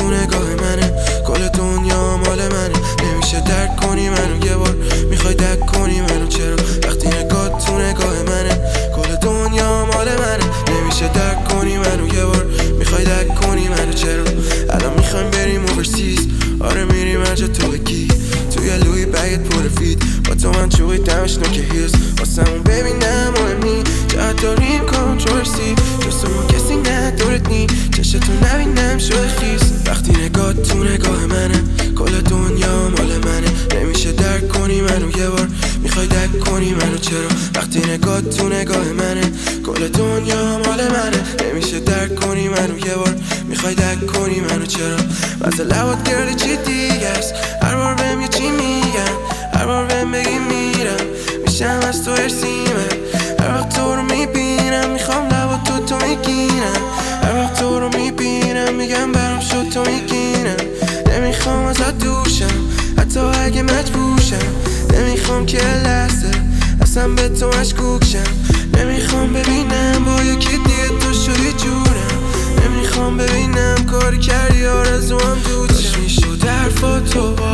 تو نگاه منه، کل دنیا مال منه. نمیشه درک کنی منو، یه بار میخوای درک کنی منو. چرا وقتی نگاه تو نگاه منه، کل دنیا مال منه. نمیشه درک کنی منو، یه بار میخوای درک کنی منو. چرا الان میخوایم بریم اوورسیز؟ آره میریم هر جا تو بگی، توی لوی بگت پر فید. با تو من چوقی دمش نوک هیلز، واسمون ببینم مهمی جهت داریم کنترسی. جست ما کسی ندارد نی، چشتو نبینم شده خیز. وقتی نگاه تو نگاه منه، کل دنیا مال منه. نمیشه درک کنی منو، یه بار میخوای درک کنی منو. چرا وقتی نگاه تو نگاه منه، کل دنیا مال منه. نمیشه درک کنی منو، یه بار میخوای درک کنی منو. چرا واسه لبات گرده چی دیگه است؟ هر بار بهم یه چی میگن، هر بار بهم بگی میرم میشم از تو ارسیمه. هر وقت تو رو میبینم میخوام لبات تو میگیرم. هر وقت تو رو میبینم میگم برام شد تو میگیرم. نمیخوام ازت دوشم حتی اگه مجبورشم. نمیخوام که لحظه اصلا به تو مشکوکشم. نمیخوام ببینم با یکی دیگه تو شدی جورم. نمیخوام ببینم کاری کردی آرزوام دود شم. میشد حرفا تو